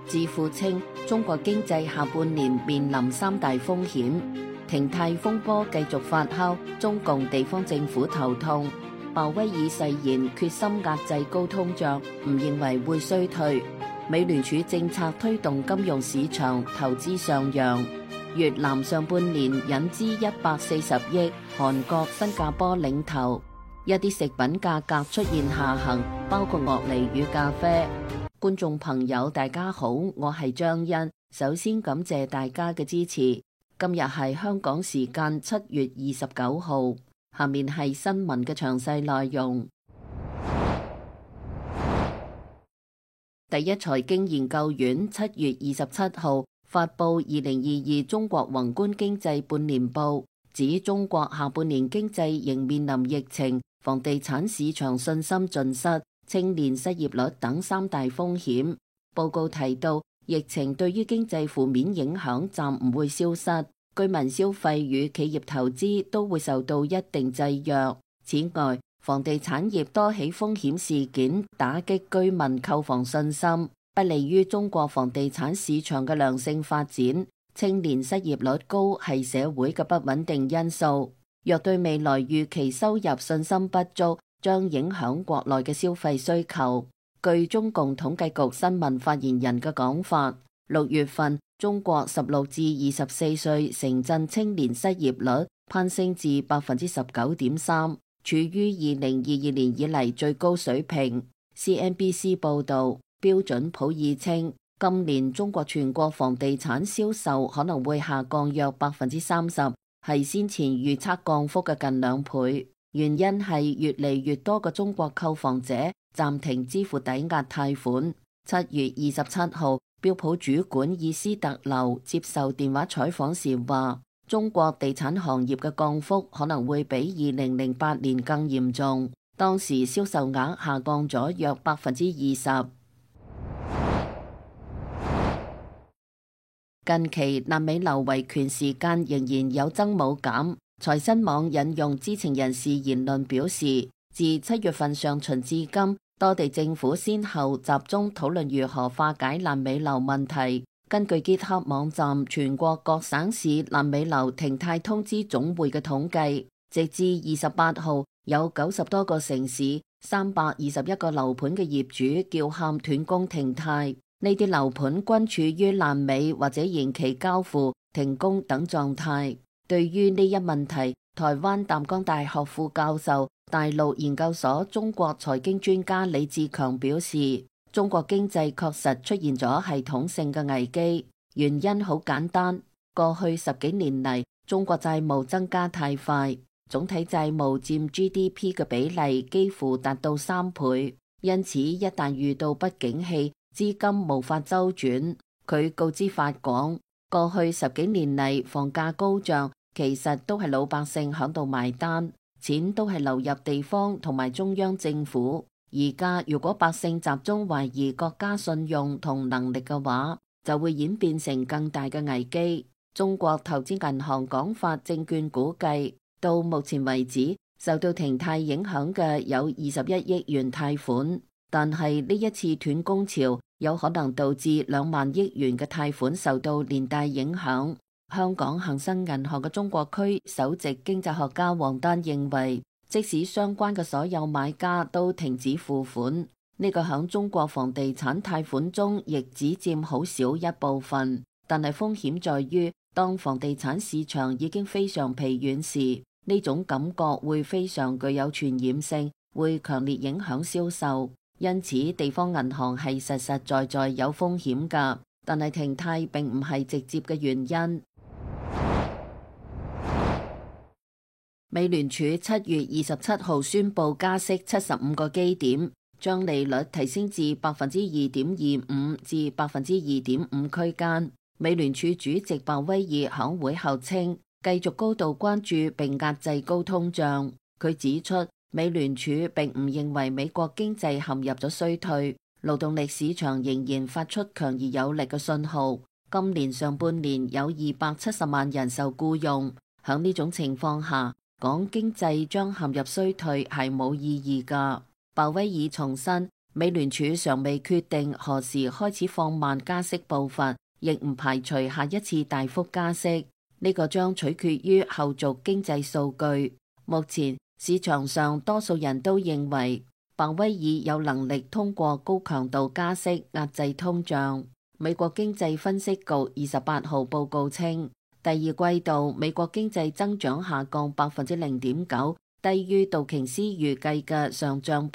智庫稱中國經濟下半年面臨三大風險，停貸風波繼續發酵，中共地方政府頭痛。鮑威爾誓言決心壓制高通脹，唔認為會衰退。美聯儲政策推動金融市場投資上揚。越南上半年引資140億，韓國、新加坡領頭。一啲食品價格出現下行，包括樂梨與咖啡。觀眾朋友大家好，我係張欣，首先感謝大家嘅支持。今日係香港時間7月29號，下面係新聞嘅詳細內容。第一財經研究院7月27號發佈2022中國宏觀經濟半年報，指中國下半年經濟仍面臨疫情、房地產市場信心盡失、青年失業率等三大風險。報告提到，疫情對於經濟負面影響暫唔會消失，居民消費與企業投資都會受到一定制約。此外，房地產業多起風險事件，打擊居民購房信心，不利於中國房地產市場嘅良性發展。青年失業率高係社會嘅不穩定因素，若對未來預期收入信心不足，將影響國內嘅消費需求。據中共統計局新聞發言人嘅講法，6月份中國16至24歲城鎮青年失業率攀升至19.3%，處於2022年以嚟最高水平。CNBC 報導，標準普爾稱，今年中國全國房地產銷售可能會下降約30%，係先前預測降幅嘅近2倍。原因係越嚟越多嘅中國購房者暫停支付抵押貸款。7月27號，標普主管伊斯特留接受電話採訪時話，中國地產行業嘅降幅可能會比2008年更嚴重，當時銷售額下降咗約20%。近期爛尾樓維權時間仍然有增冇減。財新網引用知情人士言論表示，自7月份上旬至今，多地政府先後集中討論如何化解爛尾樓問題。根據 GitHub 網站全國各省市爛尾樓停貸通知總會嘅統計，直至28號，有90多個城市321個樓盤嘅業主叫喊斷供停貸，呢啲樓盤均處於爛尾或者延期交付、停工等狀態。對於呢一問題，台灣淡江大學副教授、大陸研究所中國財經專家李志強表示，中國經濟確實出現咗系統性嘅危機，原因好簡單，過去10幾年嚟，中國債務增加太快，總體債務佔 GDP 嘅比例幾乎達到3倍，因此一旦遇到不景氣，資金無法周轉。佢告知法廣，過去10幾年嚟，房價高漲，其實都係老百姓響度埋單，錢都係流入地方同埋中央政府。而家如果百姓集中懷疑國家信用同能力嘅話，就會演變成更大嘅危機。中國投資銀行廣發證券估計，到目前為止，受到停貸影響嘅有21億元貸款，但係呢一次斷供潮有可能導致2萬億元嘅貸款受到連帶影響。香港恒生銀行嘅中國區首席經濟學家黃丹認為，即使相關嘅所有買家都停止付款，呢個響中國房地產貸款中亦只佔好少一部分。但係風險在於，當房地產市場已經非常疲軟時，呢種感覺會非常具有傳染性，會強烈影響銷售。因此，地方銀行係實實在在有風險㗎，但係停貸並唔係直接嘅原因。美聯儲7月27號宣布加息75個基點，將利率提升至2.25%至2.5% 區間。美聯儲主席鮑威爾響會後稱，繼續高度關注並壓制高通脹。佢指出，美聯儲並唔認為美國經濟陷入咗衰退，勞動力市場仍然發出強而有力嘅信號。今年上半年有270萬人受僱用，響呢種情況下，講經濟將陷入衰退係冇意義㗎。鮑威爾重申， 美聯儲尚未決定何時開始放慢加息步伐，亦唔排除下一次大幅加息。呢個將取決於後續經濟數據。目前市場上多數人都認為鮑威爾有能力通過高強度加息壓制通脹。美國經濟分析局28號報告稱，第二季度美國經濟增長下降0.9%，低於道瓊斯預計嘅上漲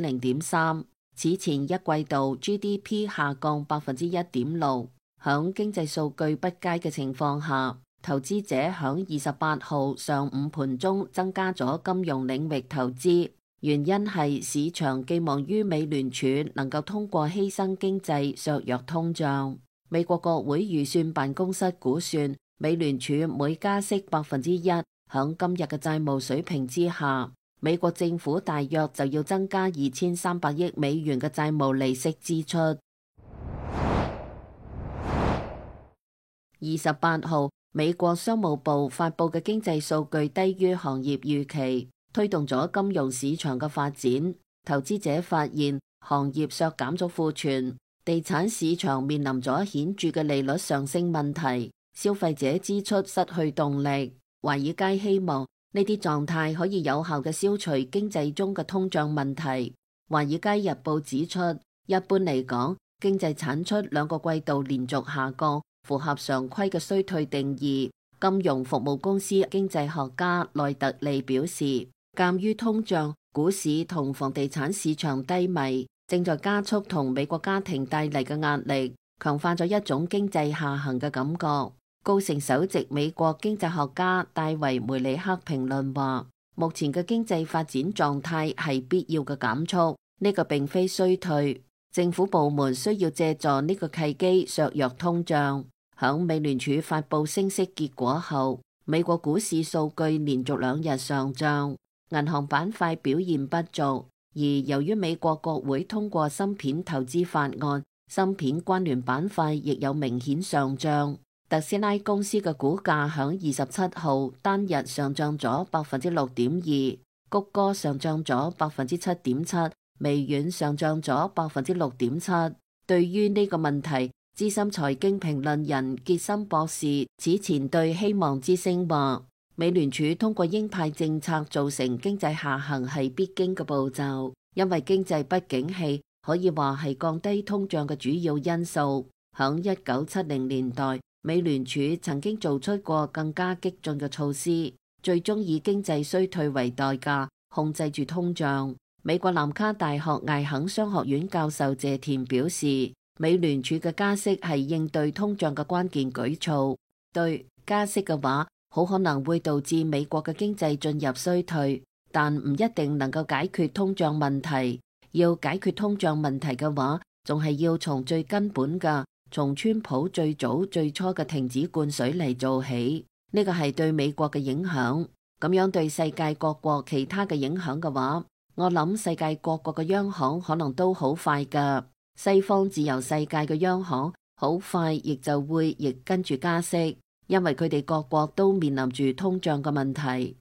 0.3%。此前一季度 GDP 下降1.6%。響經濟數據不佳嘅情況下，投資者響28號上午盤中增加咗金融領域投資，原因係市場寄望於美聯儲能夠通過犧牲經濟削弱通脹。美國國會預算辦公室估算，美聯儲每加息1%，響今日嘅債務水平之下，美國政府大約就要增加2300億美元嘅債務利息支出。28號，美國商務部發佈嘅經濟數據低於行業預期，推動咗金融市場嘅發展。投資者發現行業削減咗庫存，地產市場面臨咗顯著嘅利率上升問題，消費者支出失去動力。華爾街希望呢啲狀態可以有效嘅消除經濟中嘅通脹問題。華爾街日報指出，一般嚟講，經濟產出2個季度連續下降，符合常規嘅衰退定義。金融服務公司經濟學家內特利表示，鑑於通脹、股市同房地產市場低迷，正在加速同美國家庭帶嚟嘅壓力，強化咗一種經濟下行嘅感覺。高盛首席美國經濟學家戴維梅里克評論話，目前嘅經濟發展狀態係必要嘅減速，呢個並非衰退。政府部門需要借助呢個契機削弱通脹。響美聯儲發佈升息結果後，美國股市數據連續2日上漲，銀行板塊表現不俗。而由於美國國會通過芯片投資法案，芯片關聯板塊亦有明顯上漲。特斯拉公司嘅股價響27號單日上漲咗6.2%，谷歌上漲咗7.7%，微軟上漲咗6.7%。對於呢個問題，資深財經評論人傑森博士此前對希望之聲話，美聯儲通過鷹派政策造成經濟下行係必經嘅步驟，因為經濟不景氣可以話係降低通脹嘅主要因素。響1970年代，美聯儲曾經做出過更加激進嘅措施，最終以經濟衰退為代價控制住通脹。美國南卡大學艾肯商學院教授謝田表示，美聯儲嘅加息係應對通脹嘅關鍵舉措。對，加息嘅話，好可能會導致美國嘅經濟進入衰退，但唔一定能夠解決通脹問題。要解決通脹問題嘅話，仲係要從最根本嘅，從川普最初嘅停止灌水嚟做起。呢個係對美國嘅影響。咁樣對世界各國其他嘅影響嘅話，我諗世界各國嘅央行可能都好快㗎。西方自由世界嘅央行好快亦就會亦跟住加息，因為佢哋各國都面臨住通脹嘅問題。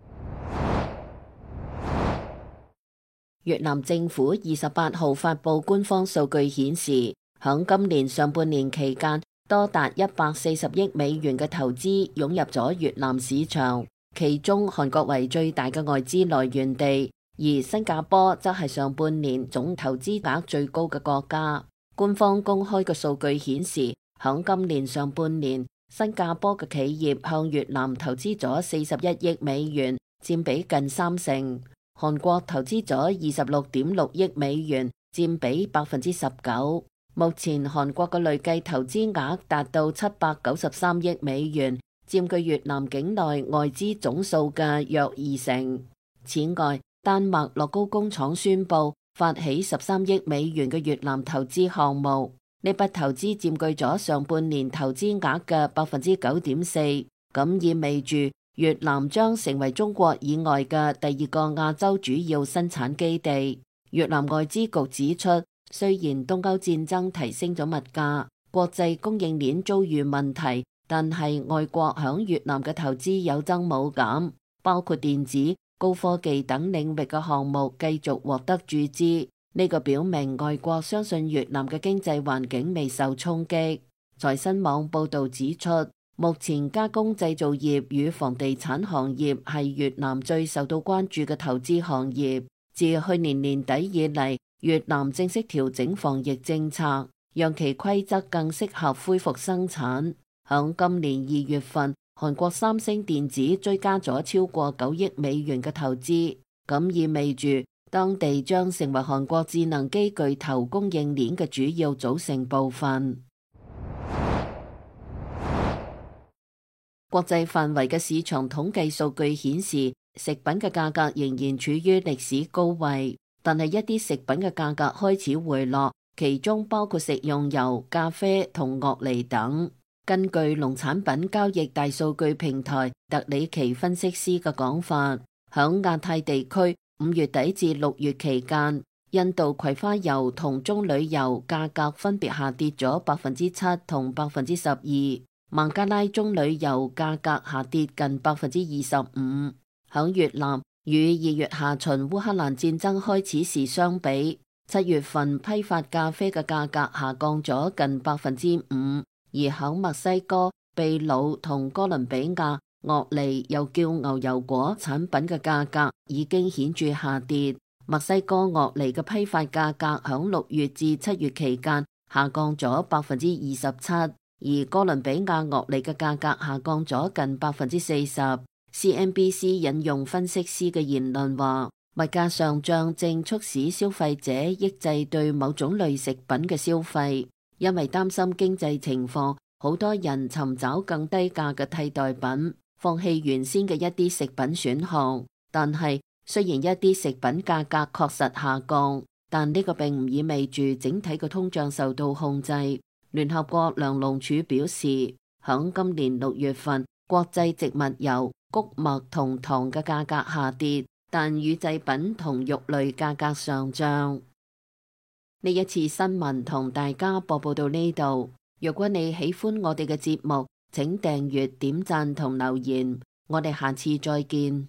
越南政府28號發布官方數據顯示，響今年上半年期間，多達140億美元嘅投資湧入咗越南市場，其中韓國為最大嘅外資來源地，而新加坡則係上半年總投資額最高嘅國家。官方公開嘅數據顯示，響今年上半年，新加坡嘅企業向越南投資咗41億美元，佔比近30%。韓國投資咗26.6億美元，佔比19%。目前韓國嘅累計投資額達到793億美元，佔據越南境內外資總數嘅約20%。此外，丹麥樂高工廠宣布發起13億美元嘅越南投資項目，呢筆投資佔據咗上半年投資額嘅9.4%，咁意味住越南將成為中國以外嘅第2個亞洲主要生產基地。越南外資局指出，雖然東歐戰爭提升咗物價，國際供應鏈遭遇問題，但係外國響越南嘅投資有增冇減，包括電子、高科技等領域嘅項目繼續獲得注資。 呢個表明外國相信越南嘅經濟環境未受衝擊。財新網報導指出，目前加工製造業與房地產行業係越南最受到關注嘅投資行業。自去年年底以嚟，越南正式調整防疫政策，讓其規則更適合恢復生產。響今年2月份，韓國三星電子追加咗超過9億美元嘅投資，咁意味住當地將成為韓國智能機巨頭供應鏈嘅主要組成部分。國際範圍嘅市場統計數據顯示，食品嘅價格仍然處於歷史高位，但係一啲食品嘅價格開始回落，其中包括食用油、咖啡同樂梨等。根據農產品交易大數據平台特里奇分析師嘅講法，響亞太地區5月底至6月期間，印度葵花油同棕櫚油價格分別下跌咗7%同12%。孟加拉棕櫚油價格下跌近25%。響越南，與2月下旬烏克蘭戰爭開始時相比，7月份批發咖啡嘅價格下降咗近5%。而響墨西哥、秘魯同哥倫比亞，樂梨又叫牛油果產品嘅價格已經顯著下跌。墨西哥樂梨嘅批發價格響6月至7月期間下降咗27%。而哥倫比亞樂梨嘅價格下降咗近40%。CNBC 引用分析師嘅言論話，物價上漲正促使消費者抑制對某種類食品嘅消費，因為擔心經濟情況，好多人尋找更低價嘅替代品，放棄原先嘅一啲食品選項。但係雖然一啲食品價格確實下降，但呢個並唔意味住整體嘅通脹受到控制。聯合國糧農署表示，響今年6月份，國際植物油、穀物同糖嘅價格下跌，但乳製品同肉類價格上漲。呢一次新聞同大家播報到呢度。如果你喜歡我哋嘅節目，請訂閱、點讚同留言。我哋下次再見。